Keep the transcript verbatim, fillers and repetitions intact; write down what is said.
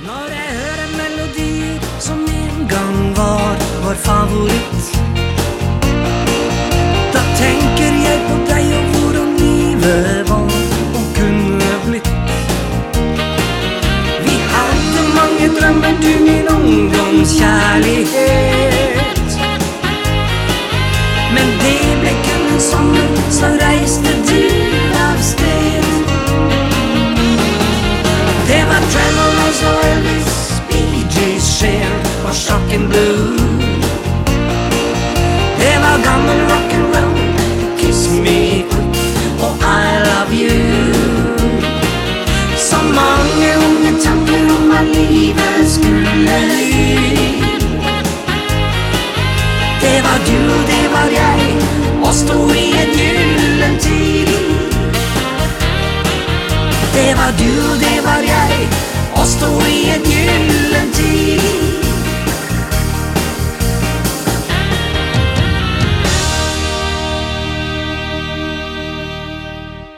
Når jeg hører melodier som en gang var vår favoritt, da tenker jeg på deg og hvordan livet var og kunne blitt. Vi hadde mange drømmer, du min ungdomskjærlighet, men det ble kun en sommer, så reiste du av sted. Det var Tremors og Elvis, Bee Gees, Cher og Shock and Blue.